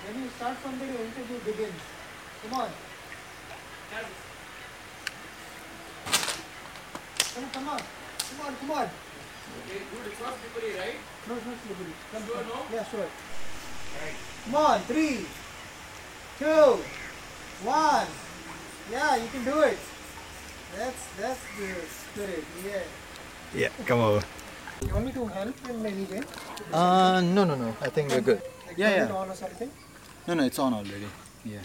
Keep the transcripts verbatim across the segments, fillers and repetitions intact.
When you start from there, your interview begins. Come on. Come on, come on. Come on, come on. Okay, dude, it's not slippery, right? No, it's not slippery. Come, Sure, come. no? Yeah, sure. Right. Come on, three, two, one. Yeah, you can do it. That's that's the spirit. Yeah. Yeah, come over. You want me to help in any way? Uh, no, no, no. I think we're good. Like Yeah, turn yeah. it on or something? No, no, it's on already. Yeah.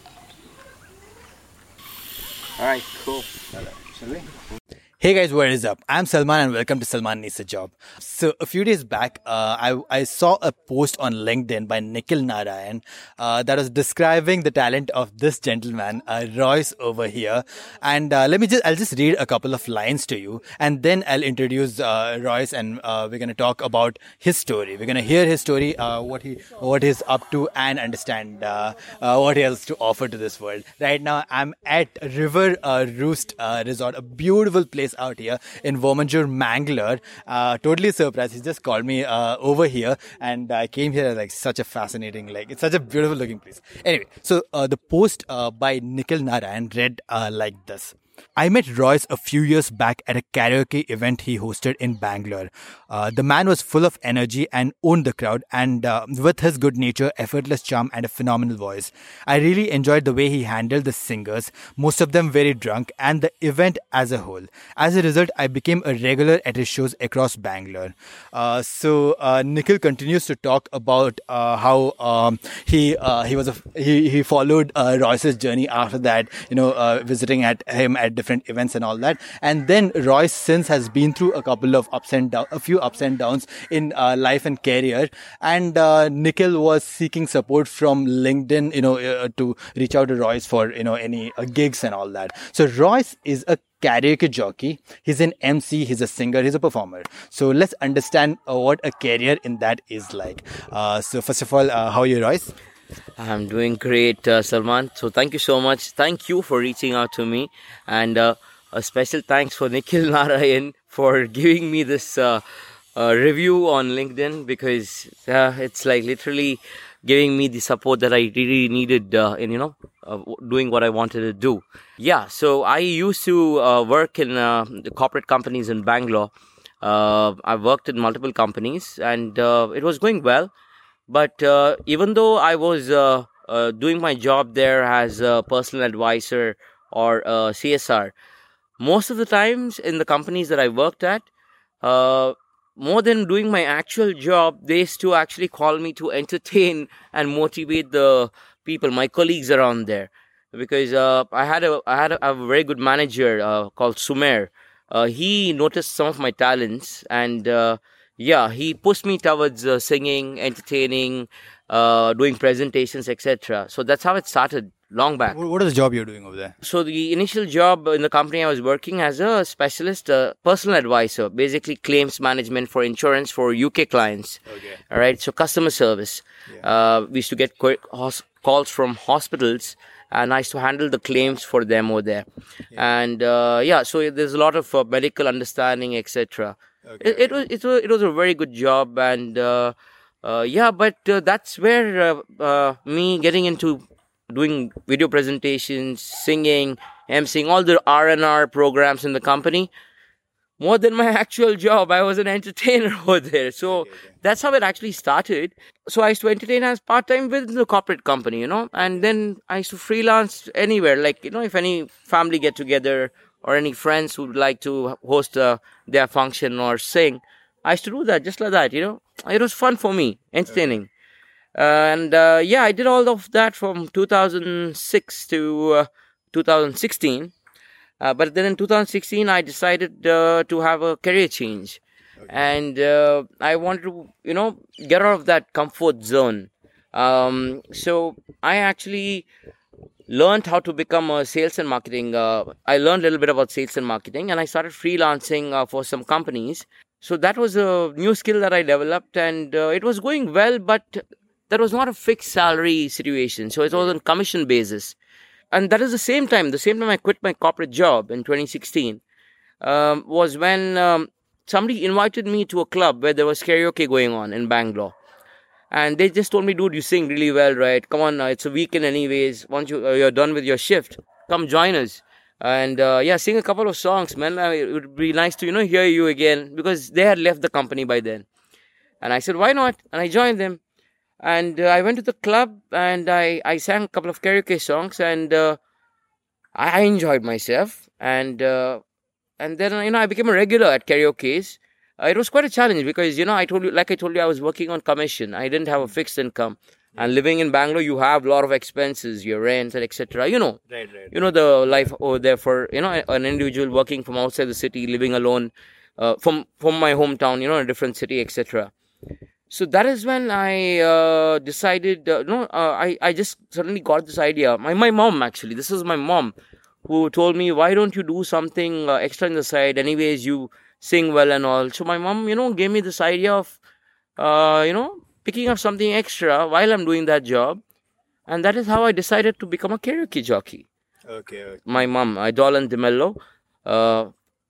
Alright, cool. Shall we? Hey guys, what is up? I'm Salman and welcome to Salman Needs a Job. So a few days back, uh, I, I saw a post on LinkedIn by Nikhil Narayan uh, that was describing the talent of this gentleman, uh, Royce over here. And uh, let me just, I'll just read a couple of lines to you and then I'll introduce uh, Royce and uh, we're going to talk about his story. We're going to hear his story, uh, what he what he's up to and understand uh, uh, what he has to offer to this world. Right now, I'm at River uh, Roost uh, Resort, a beautiful place out here in Womanjur, Mangalore. Uh, totally surprised. He just called me uh, over here and I came here like such a fascinating, like it's such a beautiful looking place. Anyway, so uh, the post uh, by Nikhil Narayan read uh, like this. I met Royce a few years back at a karaoke event he hosted in Bangalore. Uh, the man was full of energy and owned the crowd, and uh, with his good nature, effortless charm, and a phenomenal voice. I really enjoyed the way he handled the singers, most of them very drunk, and the event as a whole. As a result, I became a regular at his shows across Bangalore. Uh, so uh, Nikhil continues to talk about uh, how um, he uh, he was a, he he followed uh, Royce's journey after that, you know, uh, visiting at him at different events and all that. And then Royce since has been through a couple of ups and down, a few ups and downs in uh, life and career. And uh, Nikhil was seeking support from LinkedIn, you know, uh, to reach out to Royce for, you know, any uh, gigs and all that. So Royce is a karaoke jockey. He's an M C, he's a singer, he's a performer. So let's understand uh, what a career in that is like. Uh, so first of all, uh, how are you, Royce? I'm doing great, uh, Salman. So thank you so much. Thank you for reaching out to me. And uh, a special thanks for Nikhil Narayan for giving me this uh, uh, review on LinkedIn, because uh, it's like literally giving me the support that I really needed uh, in, you know, uh, doing what I wanted to do. Yeah, so I used to uh, work in uh, the corporate companies in Bangalore. Uh, I've worked in multiple companies and uh, it was going well. But uh, even though I was uh, uh, doing my job there as a personal advisor or a C S R, most of the times in the companies that I worked at, uh, more than doing my actual job, they used to actually call me to entertain and motivate the people, my colleagues around there. Because uh, I had a I had a, a very good manager uh, called Sumer. Uh, he noticed some of my talents and uh, yeah, he pushed me towards uh, singing, entertaining, uh, doing presentations, et cetera. So that's how it started long back. What is the job you're doing over there? So the initial job in the company I was working as a specialist, uh, personal advisor, basically claims management for insurance for U K clients. Okay. All right. So customer service. Yeah. Uh, we used to get qu- hos- calls from hospitals. And I used to handle the claims for them over there. Yeah. And uh, yeah, so there's a lot of uh, medical understanding, et cetera. Okay. It, it was it was it was a very good job, and uh, uh, yeah, but uh, that's where uh, uh, me getting into doing video presentations, singing, emceeing, all the R and R programs in the company. More than my actual job, I was an entertainer over there. So okay, okay. That's how it actually started. So I used to entertain as part-time with the corporate company, you know, and then I used to freelance anywhere. Like, you know, if any family get together or any friends who would like to host uh, their function or sing, I used to do that just like that, you know. It was fun for me, entertaining. Okay. Uh, and uh, yeah, I did all of that from two thousand six to uh, two thousand sixteen. Uh, but then in two thousand sixteen, I decided uh, to have a career change. Okay. And uh, I wanted to, you know, get out of that comfort zone. Um, so I actually learned how to become a sales and marketing. Uh, I learned a little bit about sales and marketing, and I started freelancing uh, for some companies. So that was a new skill that I developed, and uh, it was going well, but that was not a fixed salary situation. So it was on commission basis. And that is the same time, the same time I quit my corporate job in twenty sixteen, um, was when um, somebody invited me to a club where there was karaoke going on in Bangalore. And they just told me, dude, you sing really well, right? Come on, uh, it's a weekend anyways. Once you, uh, you're done with your shift, come join us. And uh, yeah, sing a couple of songs, man. Uh, it would be nice to, you know, hear you again, because they had left the company by then. And I said, why not? And I joined them. And uh, I went to the club and I, I sang a couple of karaoke songs, and uh, I enjoyed myself. And uh, and then, you know, I became a regular at karaoke's. Uh, it was quite a challenge because, you know, I told you, like I told you, I was working on commission. I didn't have a fixed income. And living in Bangalore, you have a lot of expenses, your rent, and et cetera. You know, right, right. You know the life over there for, you know, an individual working from outside the city, living alone, uh, from from my hometown, you know, a different city, et cetera. So that is when I uh, decided, uh, no, uh, I I just suddenly got this idea. My my mom actually, this is my mom, who told me, why don't you do something uh, extra on the side? Anyways, you sing well and all. So my mom, you know, gave me this idea of, uh, you know, picking up something extra while I'm doing that job. And that is how I decided to become a karaoke jockey. Okay. okay. My mom, uh, Dolan DeMello, uh,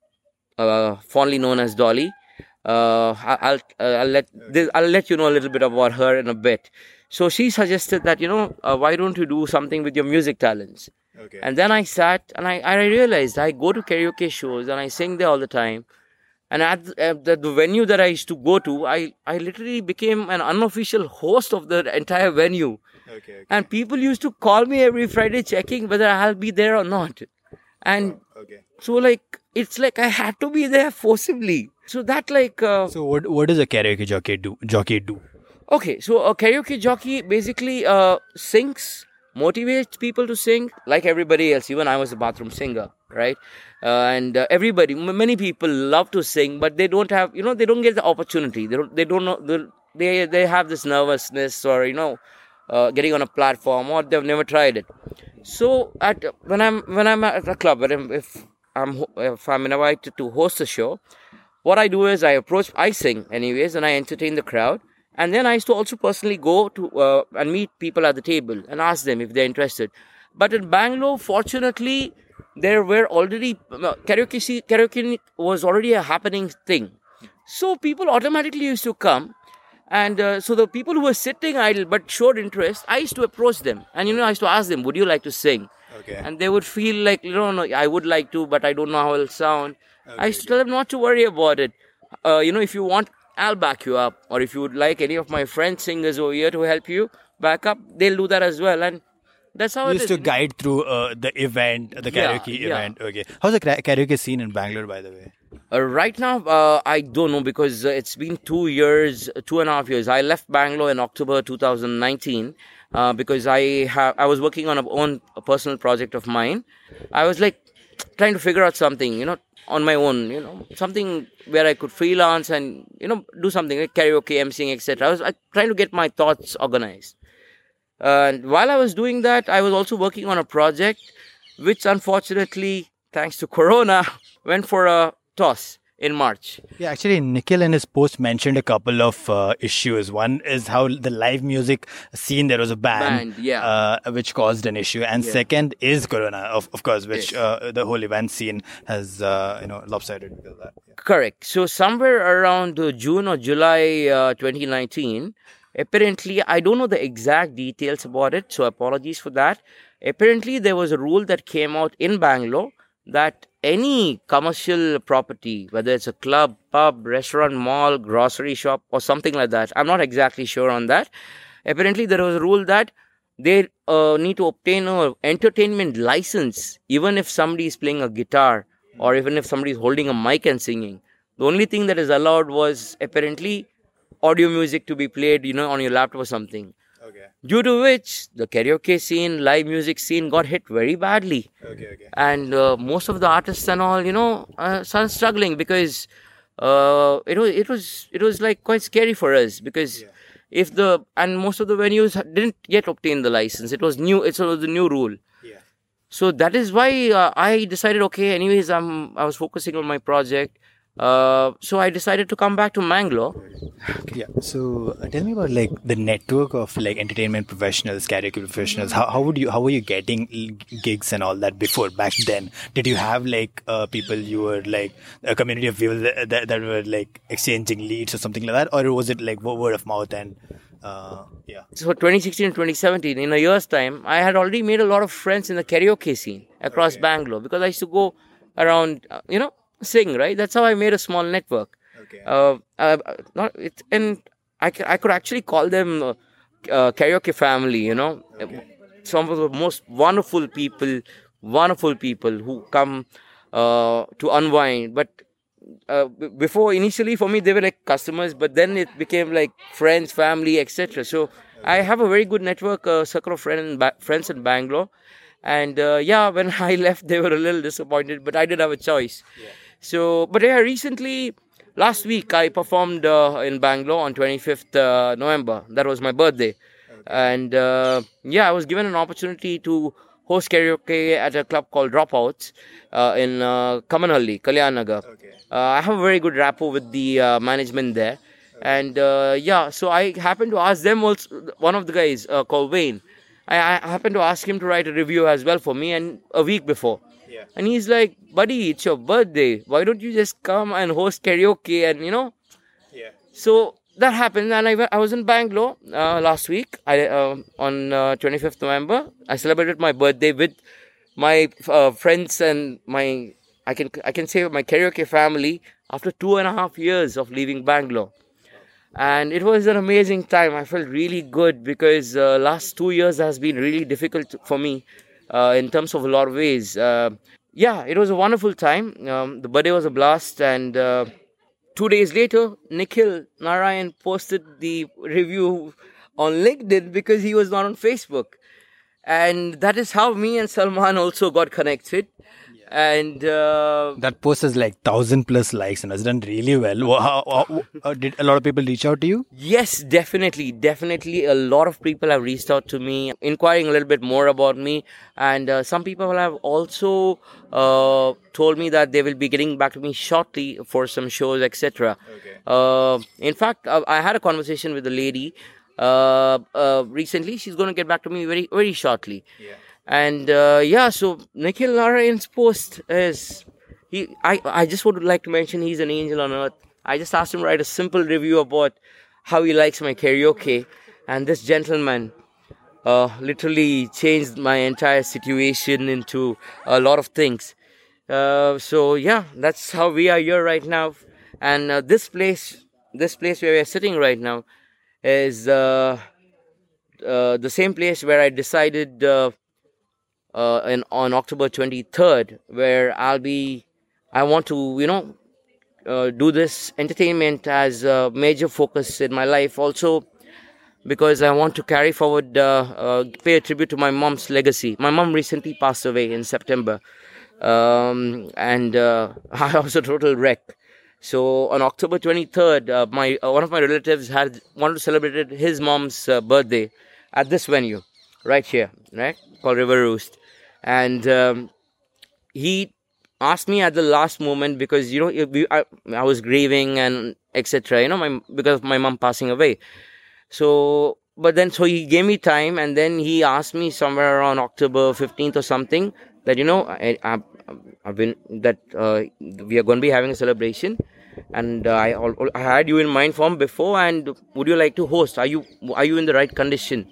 uh, fondly known as Dolly. Uh, I'll, uh, I'll let this, I'll let you know a little bit about her in a bit. So she suggested that, you know, uh, why don't you do something with your music talents? Okay. And then I sat and I, I realized I go to karaoke shows and I sing there all the time. And at the, at the, the venue that I used to go to, I, I literally became an unofficial host of the entire venue. Okay, okay. And people used to call me every Friday checking whether I'll be there or not. And oh, okay. so like, it's like I had to be there forcibly. So that like... Uh, so what what does a karaoke jockey do? Jockey do? Okay, so a karaoke jockey basically uh, sings, motivates people to sing like everybody else. Even I was a bathroom singer, right? Uh, and uh, everybody, many people love to sing, but they don't have, you know, they don't get the opportunity. They don't, they don't know, they they have this nervousness or, you know, uh, getting on a platform, or they've never tried it. So at when I'm when I'm at a club, when I'm, if I'm if I'm invited to host a show, what I do is I approach, I sing anyways, and I entertain the crowd. And then I used to also personally go to uh, and meet people at the table and ask them if they're interested. But in Bangalore, fortunately, there were already uh, karaoke. Karaoke was already a happening thing, so people automatically used to come, and uh, so the people who were sitting idle but showed interest, I used to approach them, and you know I used to ask them, "Would you like to sing?" Okay. And they would feel like, you know, no, I would like to, but I don't know how it'll sound. Okay, I used to tell them not to worry about it. Uh, you know, if you want, I'll back you up, or if you would like any of my friend singers over here to help you back up, they'll do that as well. And that's how you it used is. to guide through uh, the event, the karaoke yeah, yeah. event. Okay. How's the kara- karaoke scene in Bangalore, by the way? Uh, right now, uh, I don't know, because uh, it's been two years, two and a half years. I left Bangalore in October twenty nineteen uh, because I have I was working on a own a personal project of mine. I was like trying to figure out something, you know, on my own, you know, something where I could freelance and, you know, do something like karaoke, emceeing, et cetera. I was uh, trying to get my thoughts organized. Uh, and while I was doing that, I was also working on a project which, unfortunately, thanks to Corona, went for a toss in March. Yeah, actually, Nikhil in his post mentioned a couple of uh, issues. One is how the live music scene, there was a ban, Banned, yeah. uh, which caused an issue. And Yeah. second is Corona, of, of course, which Yes. uh, the whole event scene has, uh, you know, lopsided because of that. Yeah. Correct. So somewhere around uh, June or July uh, twenty nineteen, apparently, I don't know the exact details about it, so apologies for that. Apparently, there was a rule that came out in Bangalore that any commercial property, whether it's a club, pub, restaurant, mall, grocery shop, or something like that, I'm not exactly sure on that. Apparently, there was a rule that they uh, need to obtain an entertainment license, even if somebody is playing a guitar, or even if somebody is holding a mic and singing. The only thing that is allowed was apparently audio music to be played, you know, on your laptop or something. Okay. Due to which the karaoke scene, live music scene got hit very badly. Okay, okay. And uh, most of the artists and all, you know, uh, started struggling because uh, it was it was it was like quite scary for us because Yeah. if the and most of the venues didn't yet obtain the license. It was new. It was the new rule. Yeah. So that is why uh, I decided, okay, anyways, I'm I was focusing on my project. Uh, so I decided to come back to Mangalore. Yeah. So uh, tell me about like the network of like entertainment professionals, karaoke professionals. How how would you how were you getting l- gigs and all that before back then? Did you have like uh, people you were like a community of people that, that, that were like exchanging leads or something like that, or was it like word of mouth and Uh, yeah. So twenty sixteen and twenty seventeen, in a year's time, I had already made a lot of friends in the karaoke scene across Okay. Bangalore because I used to go around, uh, you know, sing, right? That's how I made a small network. Okay. Uh, uh, not it, and I, c- I could actually call them uh, uh, karaoke family, you know. Okay. Some of the most wonderful people, wonderful people who come uh, to unwind. But uh, b- before, initially for me, they were like customers, but then it became like friends, family, et cetera. So I have a very good network, uh, circle of friend in ba- friends in Bangalore. And uh, yeah, when I left, they were a little disappointed, but I did have a choice. So, but yeah, recently, last week, I performed uh, in Bangalore on twenty-fifth uh, November. That was my birthday. And uh, yeah, I was given an opportunity to host karaoke at a club called Dropouts uh, in uh, Kamanhalli, Kalyanagar. Okay. Uh, I have a very good rapport with the uh, management there. And uh, yeah, so I happened to ask them also, one of the guys uh, called Wayne, I, I happened to ask him to write a review as well for me and a week before. Yeah. And he's like, buddy, it's your birthday. Why don't you just come and host karaoke and, you know, Yeah. so that happened, and I, wa- I was in Bangalore uh, last week. I uh, on uh, twenty-fifth November. I celebrated my birthday with my uh, friends and my I can I can say my karaoke family after two and a half years of leaving Bangalore, and it was an amazing time. I felt really good because uh, last two years has been really difficult for me uh, in terms of a lot of ways. Uh, yeah, it was a wonderful time. Um, the birthday was a blast, and. Uh, Two days later, Nikhil Narayan posted the review on LinkedIn because he was not on Facebook. And that is how me and Salman also got connected. And uh, That post has like thousand plus likes and has done really well. Wha- how- how- uh, did a lot of people reach out to you? yes, definitely, definitely a lot of people have reached out to me, inquiring a little bit more about me. And uh, some people have also uh, told me that they will be getting back to me shortly for some shows, et cetera. Okay. Uh, in fact, uh, I had a conversation with a lady uh, uh, recently. She's going to get back to me very, very shortly. Yeah. And uh, yeah, so Nikhil Narayan's post is he. I I just would like to mention he's an angel on earth. I just asked him to write a simple review about how he likes my karaoke, and this gentleman uh, literally changed my entire situation into a lot of things. Uh, so yeah, that's how we are here right now, and uh, this place, this place where we are sitting right now, is uh, uh, the same place where I decided. Uh, uh, in, on October twenty-third, where I'll be, I want to, you know, uh, do this entertainment as a major focus in my life. Also, because I want to carry forward, uh, uh, pay a tribute to my mom's legacy. My mom recently passed away in September, um, and uh, I was a total wreck. So on October twenty-third, uh, my uh, one of my relatives had wanted to celebrate his mom's uh, birthday at this venue, right here, right, called River Roost. And um, he asked me at the last moment because you know it- we- I, I was grieving and et cetera. You know, my because of my mom passing away. So, but then so he gave me time, and then he asked me somewhere around October fifteenth or something that you know I, I I've been that uh, we are going to be having a celebration, and uh, I al- I had you in mind from before, and would you like to host? Are you are you in the right condition?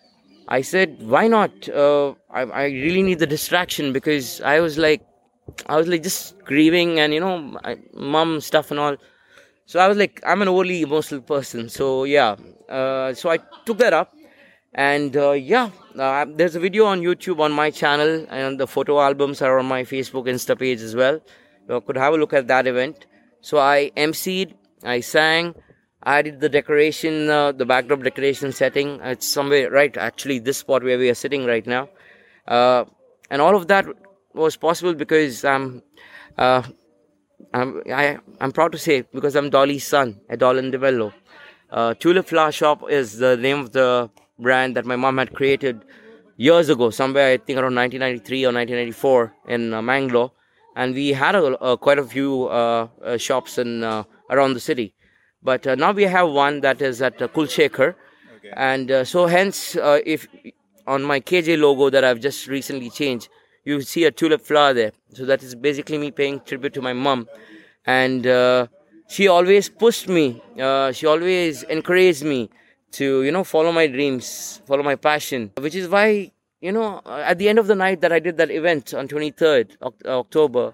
I said, why not? Uh, I, I really need the distraction because I was like, I was like just grieving and, you know, I, mom stuff and all. So I was like, I'm an overly emotional person. So yeah, uh, so I took that up. And uh, yeah, uh, there's a video on YouTube on my channel, and the photo albums are on my Facebook Insta page as well. You could have a look at that event. So I emceed, I sang, I did the decoration, uh, the backdrop decoration setting. It's somewhere right, actually, this spot where we are sitting right now. Uh, and all of that was possible because I'm, uh, I'm, I, I'm proud to say, because I'm Dolly's son, Adolan Devello. Uh, Tulip Flower Shop is the name of the brand that my mom had created years ago, somewhere I think around nineteen ninety-three or nineteen ninety-four in uh, Mangalore. And we had a, a, quite a few uh, uh, shops in uh, around the city. But uh, now we have one that is at uh, Kulshekar. Okay. And uh, so hence, uh, if on my K J logo that I've just recently changed, you see a tulip flower there. So that is basically me paying tribute to my mom. And uh, she always pushed me. Uh, she always encouraged me to, you know, follow my dreams, follow my passion, which is why, you know, at the end of the night that I did that event on twenty-third October,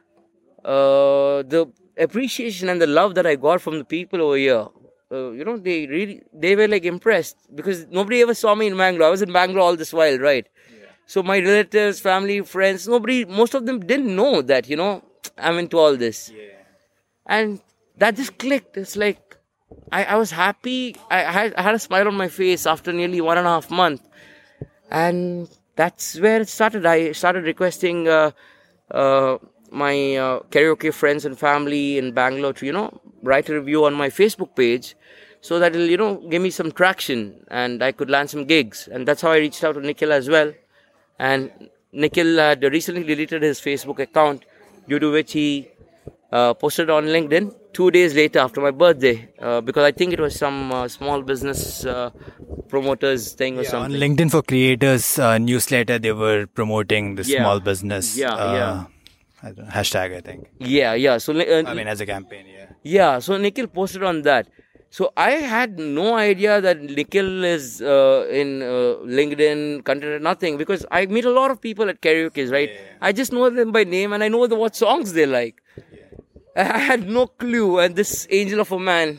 uh, the appreciation and the love that I got from the people over here, uh, you know, they really, they were like impressed because nobody ever saw me in Bangalore. I was in Bangalore all this while, right? Yeah. So my relatives, family, friends, nobody, most of them didn't know that, you know, I'm into all this. Yeah. And that just clicked. It's like, I, I was happy. I, I, had, I had a smile on my face after nearly one and a half months. And that's where it started. I started requesting uh, uh, my uh, karaoke friends and family in Bangalore to, you know, write a review on my Facebook page so that it'll, you know, give me some traction and I could land some gigs. And that's how I reached out to Nikhil as well. And Nikhil had recently deleted his Facebook account, due to which he uh, posted on LinkedIn two days later after my birthday, uh, because I think it was some uh, small business uh, promoters thing or yeah, something. On LinkedIn for Creators uh, newsletter, they were promoting the yeah. small business yeah, uh, yeah. I don't know, hashtag, I think. Yeah, yeah. So uh, I mean, as a campaign, yeah. Yeah, so Nikhil posted on that. So I had no idea that Nikhil is uh, in uh, LinkedIn, content, nothing, because I meet a lot of people at karaoke, right? Yeah. I just know them by name and I know the, what songs they like. Yeah. I had no clue, and this angel of a man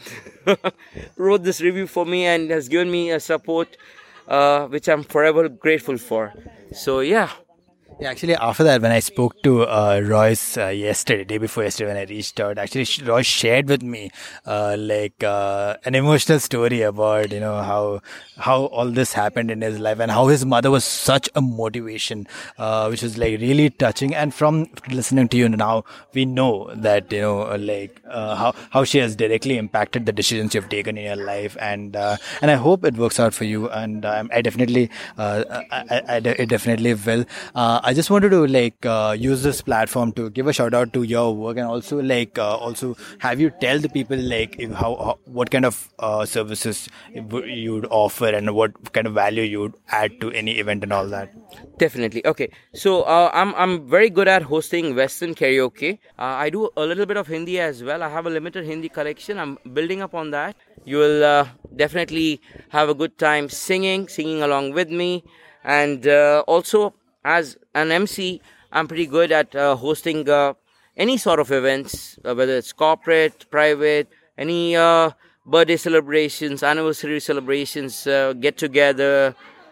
wrote this review for me and has given me a support, uh, which I'm forever grateful for. So yeah. Yeah, actually, after that, when I spoke to uh, Royce uh, yesterday, day before yesterday, when I reached out, actually, Royce shared with me uh, like uh, an emotional story about, you know, how how all this happened in his life and how his mother was such a motivation, uh, which was like really touching. And from listening to you now, we know that, you know, like uh, how how she has directly impacted the decisions you've taken in your life, and uh, and I hope it works out for you. And um, I definitely, uh, I, I, I, it definitely will. Uh, I just wanted to like uh, use this platform to give a shout out to your work, and also like uh, also have you tell the people like if how, how what kind of uh, services you'd offer and what kind of value you'd add to any event and all that. Definitely. Okay. So uh, I'm I'm very good at hosting Western karaoke. Uh, I do a little bit of Hindi as well. I have a limited Hindi collection. I'm building up on that. You will uh, definitely have a good time singing, singing along with me, and uh, also. As an M C, I'm pretty good at uh, hosting uh, any sort of events, uh, whether it's corporate, private, any uh, birthday celebrations, anniversary celebrations, uh, get together.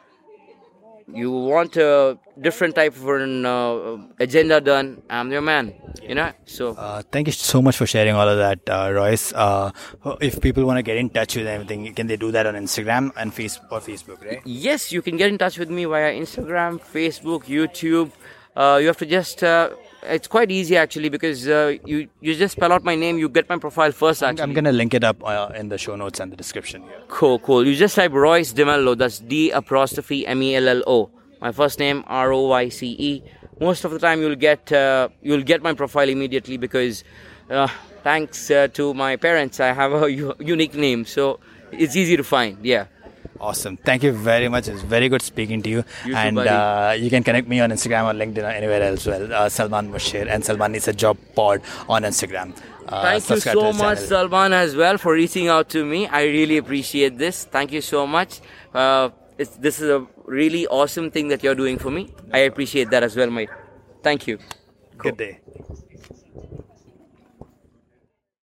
You want a different type of an uh, agenda done, I'm your man, you know. So uh, thank you so much for sharing all of that, uh, Royce. Uh, if people want to get in touch with anything, can they do that on Instagram and face or Facebook, right? Yes, you can get in touch with me via Instagram, Facebook, YouTube. Uh, you have to just uh, it's quite easy actually, because uh, you you just spell out my name, you get my profile first. Actually, I'm gonna link it up uh, in the show notes and the description here. Cool, cool. You just type Royce De Mello. That's D apostrophe M E L L O. My first name R O Y C E. Most of the time, you'll get uh, you'll get my profile immediately, because uh, thanks uh, to my parents, I have a u- unique name, so it's easy to find. Yeah. Awesome. Thank you very much. It's very good speaking to you. You and too, uh, you can connect me on Instagram or LinkedIn or anywhere else. Well, uh, Salman Mushir and Salman Needs a Job Pod on Instagram. Uh, Thank you so much, channel. Salman, as well, for reaching out to me. I really appreciate this. Thank you so much. Uh, it's, this is a really awesome thing that you're doing for me. I appreciate that as well, mate. Thank you. Good day.